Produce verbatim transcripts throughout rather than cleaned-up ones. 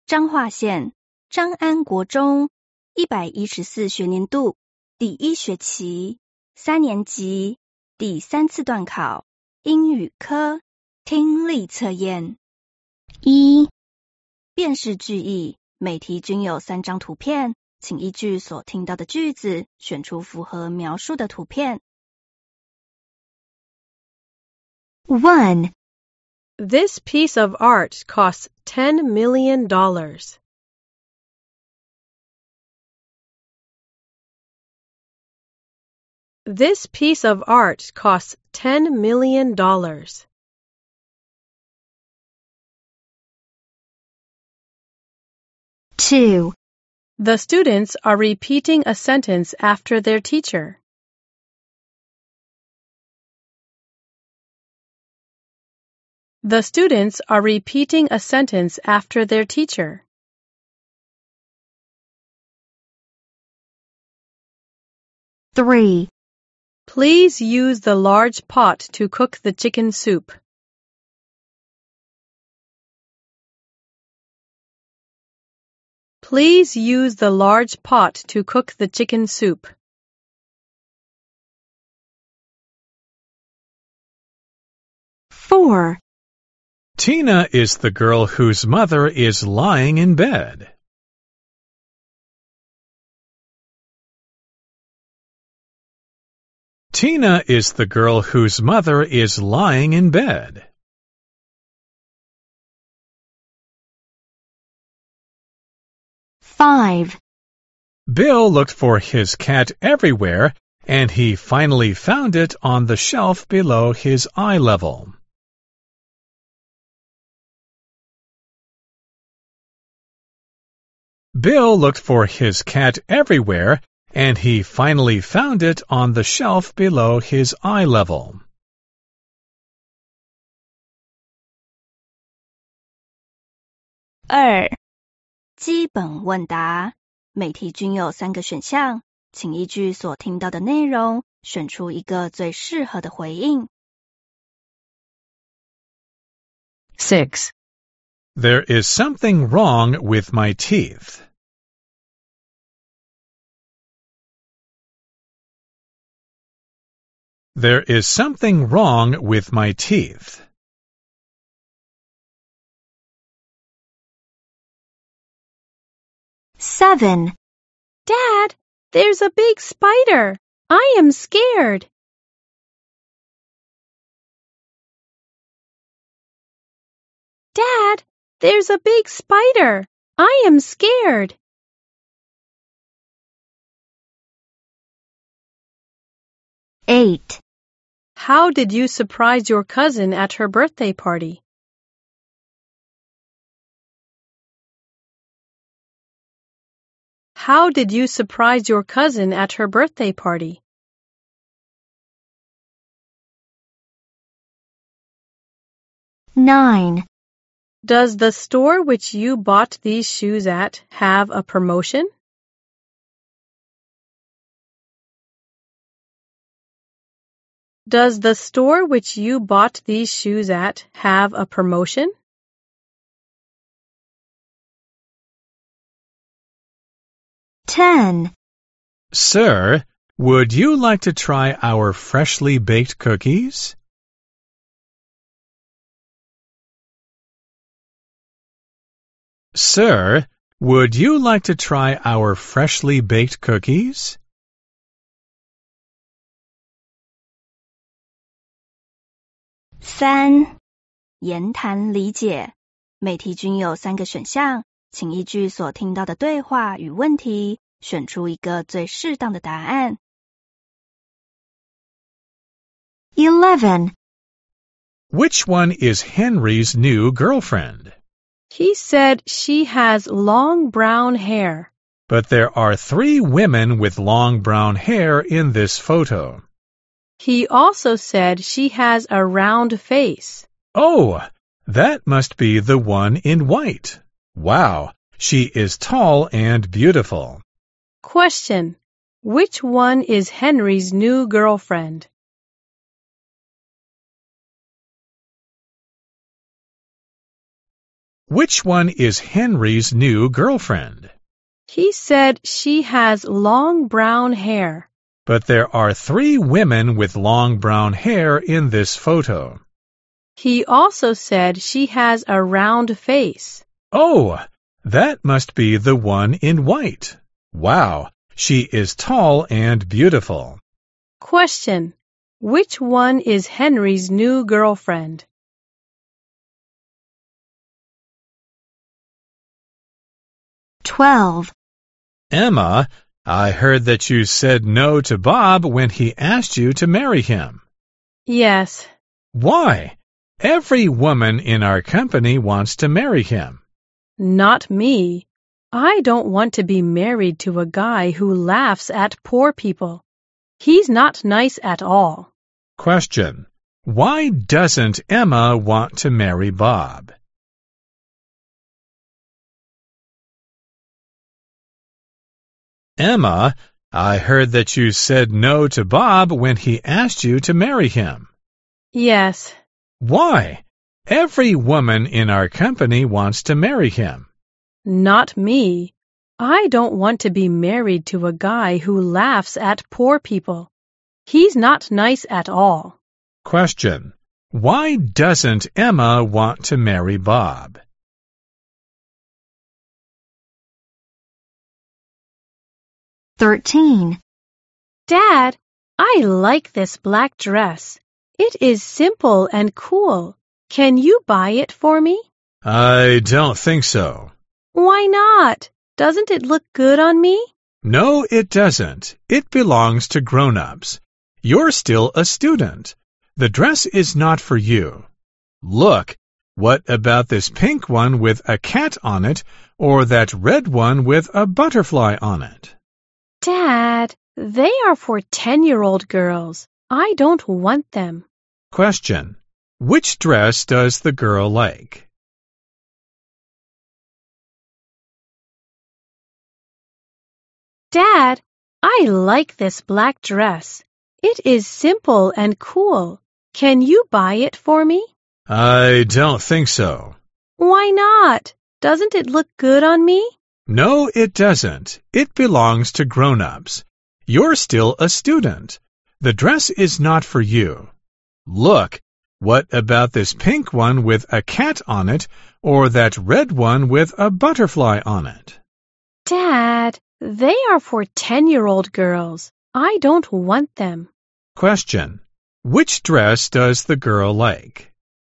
彰化县彰安国中一百一十四学年度第一学期三年级第三次段考英语科听力测验。一、辨识句意，每题均有三张图片，请依据所听到的句子选出符合描述的图片。 One. This piece of art costs ten million dollars. This piece of art costs ten million dollars. Two. The students are repeating a sentence after their teacher. The students are repeating a sentence after their teacher. Three. Please use the large pot to cook the chicken soup. Please use the large pot to cook the chicken soup. Four. Tina is the girl whose mother is lying in bed. Tina is the girl whose mother is lying in bed. Five. Bill looked for his cat everywhere, and he finally found it on the shelf below his eye level. Bill looked for his cat everywhere, and he finally found it on the shelf below his eye level. Two. 基本问答，每题均有三个选项，请依据所听到的内容选出一个最适合的回应。 Six. There is something wrong with my teeth. There is something wrong with my teeth. Seven. Dad, there's a big spider. I am scared. Dad, there's a big spider. I am scared. Eight. How did you surprise your cousin at her birthday party? How did you surprise your cousin at her birthday party? Nine. Does the store which you bought these shoes at have a promotion? Does the store which you bought these shoes at have a promotion? Ten. Sir, would you like to try our freshly baked cookies? Sir, would you like to try our freshly baked cookies? Three. 言谈理解，每题均有三个选项，请依据所听到的对话与问题，选出一个最适当的答案。 Eleven. Which one is Henry's new girlfriend? He said she has long brown hair. But there are three women with long brown hair in this photo. He also said she has a round face. Oh, that must be the one in white. Wow, she is tall and beautiful. Question: which one is Henry's new girlfriend? Which one is Henry's new girlfriend? He said she has long brown hair. But there are three women with long brown hair in this photo. He also said she has a round face. Oh, that must be the one in white. Wow, she is tall and beautiful. Question: which one is Henry's new girlfriend? twelve. Emma, I heard that you said no to Bob when he asked you to marry him. Yes. Why? Every woman in our company wants to marry him. Not me. I don't want to be married to a guy who laughs at poor people. He's not nice at all. Question: why doesn't Emma want to marry Bob? Emma, I heard that you said no to Bob when he asked you to marry him. Yes. Why? Every woman in our company wants to marry him. Not me. I don't want to be married to a guy who laughs at poor people. He's not nice at all. Question: why doesn't Emma want to marry Bob? thirteen. Dad, I like this black dress. It is simple and cool. Can you buy it for me? I don't think so. Why not? Doesn't it look good on me? No, it doesn't. It belongs to grown-ups. You're still a student. The dress is not for you. Look, what about this pink one with a cat on it, or that red one with a butterfly on it? Dad, they are for ten-year-old girls. I don't want them. Question: which dress does the girl like? Dad, I like this black dress. It is simple and cool. Can you buy it for me? I don't think so. Why not? Doesn't it look good on me? No, it doesn't. It belongs to grown-ups. You're still a student. The dress is not for you. Look, what about this pink one with a cat on it, or that red one with a butterfly on it? Dad, they are for ten-year-old girls. I don't want them. Question: which dress does the girl like?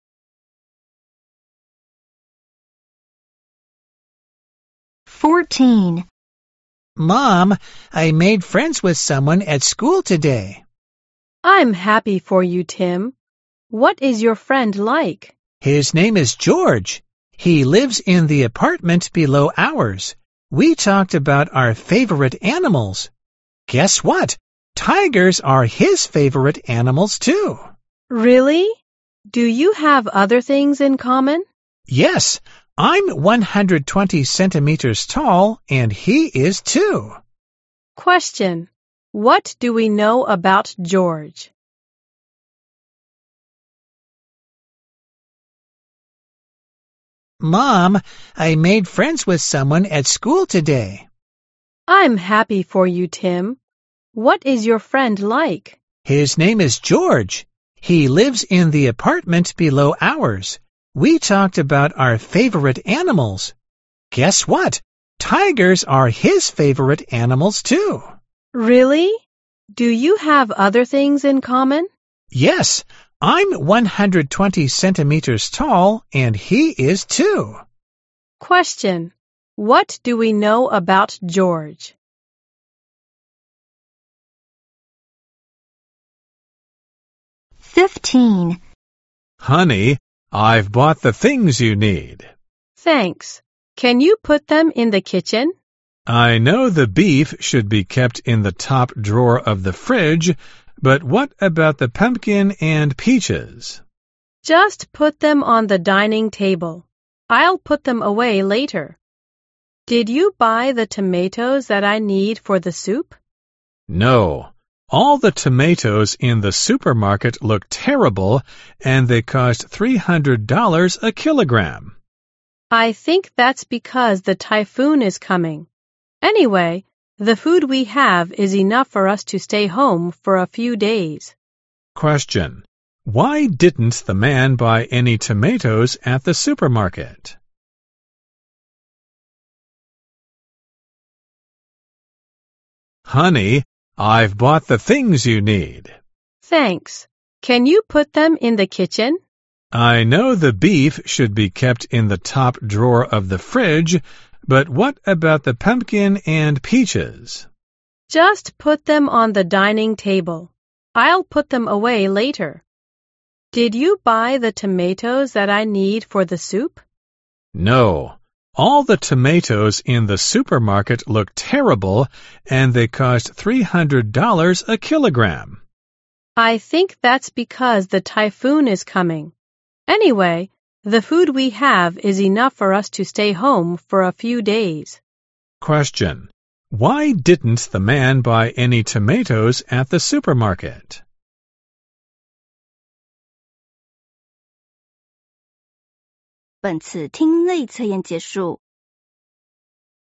fourteen. Mom, I made friends with someone at school today. I'm happy for you, Tim. What is your friend like? His name is George. He lives in the apartment below ours. We talked about our favorite animals. Guess what? Tigers are his favorite animals too. Really? Do you have other things in common? Yes, I'm one hundred twenty centimeters tall, and he is too. Question: what do we know about George? Mom, I made friends with someone at school today. I'm happy for you, Tim. What is your friend like? His name is George. He lives in the apartment below ours. We talked about our favorite animals. Guess what? Tigers are his favorite animals too. Really? Do you have other things in common? Yes, I'm one hundred twenty centimeters tall, and he is too. Question: what do we know about George? fifteen. Honey, I've bought the things you need. Thanks. Can you put them in the kitchen? I know the beef should be kept in the top drawer of the fridge, but what about the pumpkin and peaches? Just put them on the dining table. I'll put them away later. Did you buy the tomatoes that I need for the soup? No. All the tomatoes in the supermarket look terrible, and they cost three hundred dollars a kilogram. I think that's because the typhoon is coming. Anyway, the food we have is enough for us to stay home for a few days. Question. Why didn't the man buy any tomatoes at the supermarket? Honey, I've bought the things you need. Thanks. Can you put them in the kitchen? I know the beef should be kept in the top drawer of the fridge, but what about the pumpkin and peaches? Just put them on the dining table. I'll put them away later. Did you buy the tomatoes that I need for the soup? No. All the tomatoes in the supermarket look terrible, and they cost three hundred dollars a kilogram. I think that's because the typhoon is coming. Anyway, the food we have is enough for us to stay home for a few days. Question. Why didn't the man buy any tomatoes at the supermarket? 本次听力测验结束，